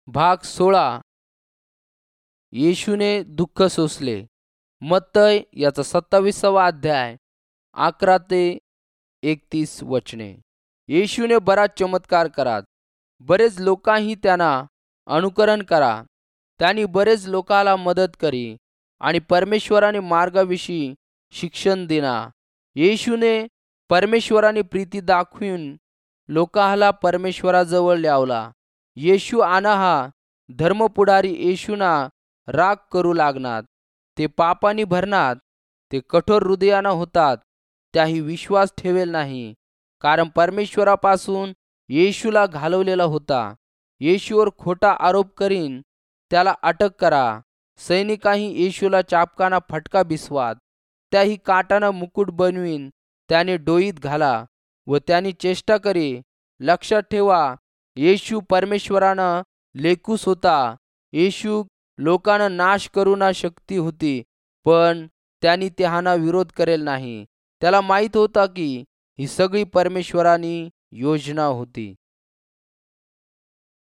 भाग 16. येशूने दुःख सोसले. मत्तय याचा 27वा अध्याय 11 ते 31 वचने. येशूने बराच चमत्कार करात. बरेच लोकांही त्यांना अनुकरण करा. त्यांनी बरेच लोकाला मदत करी आणि परमेश्वराने मार्गाविषयी शिक्षण दिना. येशूने परमेश्वराने प्रीती दाखवून लोकाला परमेश्वराजवळ लावला. येशू आना हा धर्मपुढारी येशूना राग करू लागणार. ते पापानी भरणार. ते कठोर हृदयाना होतात. त्याही विश्वास ठेवेल नाही, कारण परमेश्वरापासून येशूला घालवलेला होता. येशूवर खोटा आरोप करीन त्याला अटक करा. सैनिकांनी येशूला चाबकाना फटका बिसवात. त्याही काटाना मुकुट बनवीन त्याने डोईत घाला व त्याने चेष्टा करी. लक्षात ठेवा, येशू परमेश्वरानं लेकूस होता. येशू लोकांना नाश करूना शक्ती होती, पण त्यांनी त्याहाना विरोध करेल नाही. त्याला माहीत होता की ही सगळी परमेश्वरानी योजना होती.